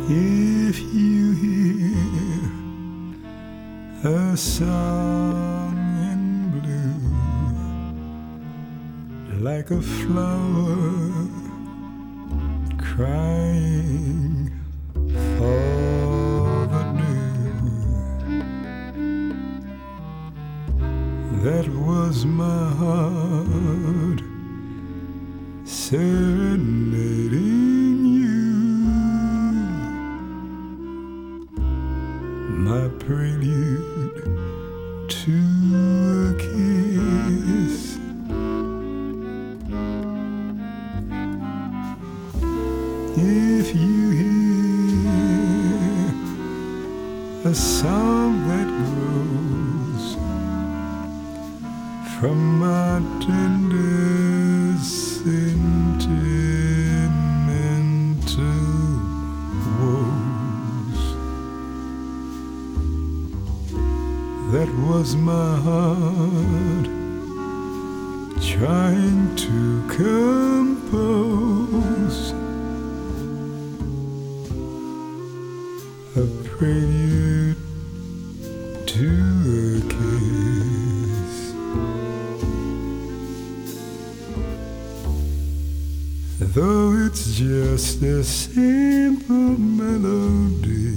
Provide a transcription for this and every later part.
If you hear a song in blue, like a flower crying for the dew, that was my heart serenading you, my prelude to a kiss. If you hear a song that grows from my tender sentimental woes, that was my heart trying to compose a prelude to a kiss. Though it's just a simple melody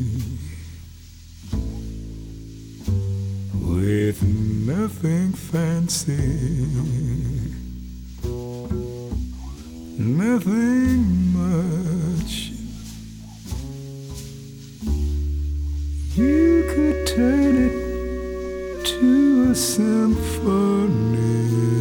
with nothing fancy, nothing much, you could turn it to a symphony,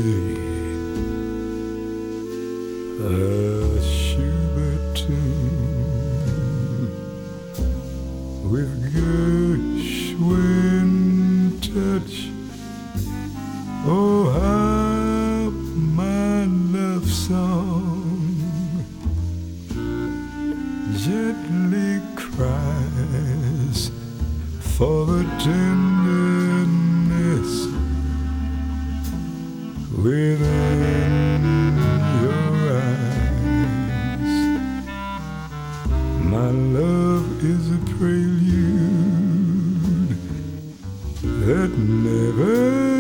a Schubert tune with Gershwin touch. Oh, how my love song gently cries for the tenderness within your eyes. My love is a prelude that never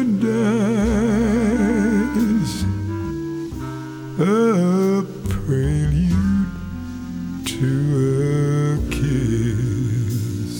dies, a prelude to a kiss.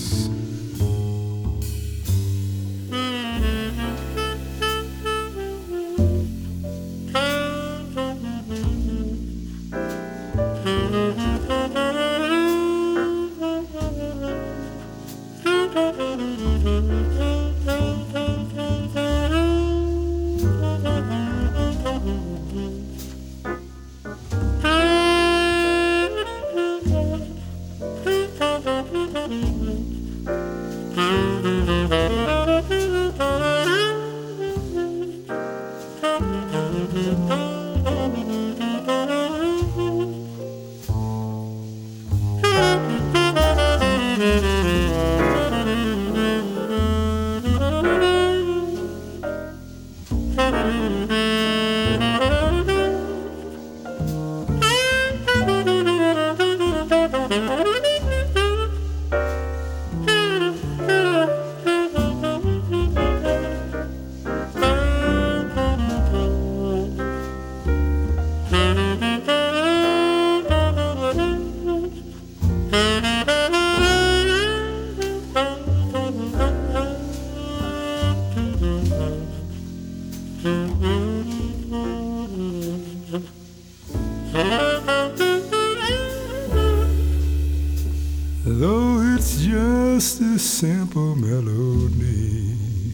Though it's just a simple melody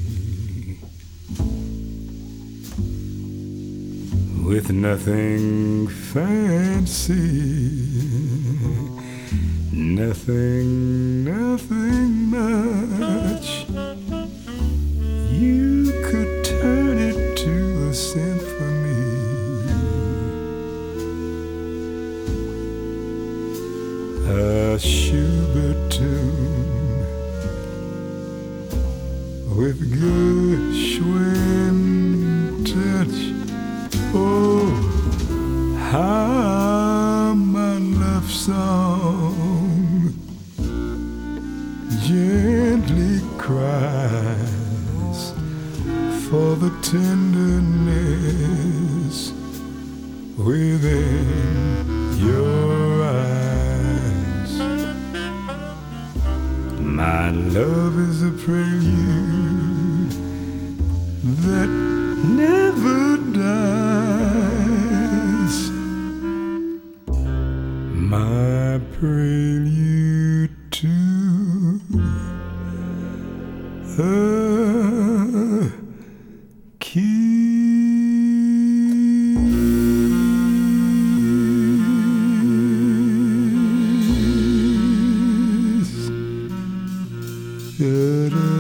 with nothing fancy, nothing much, you could turn it to a symphony, a Schubert tune with Gershwin touch. Oh, how my love song tenderness within your eyes. My love is a prelude that never dies. My prelude to a kiss.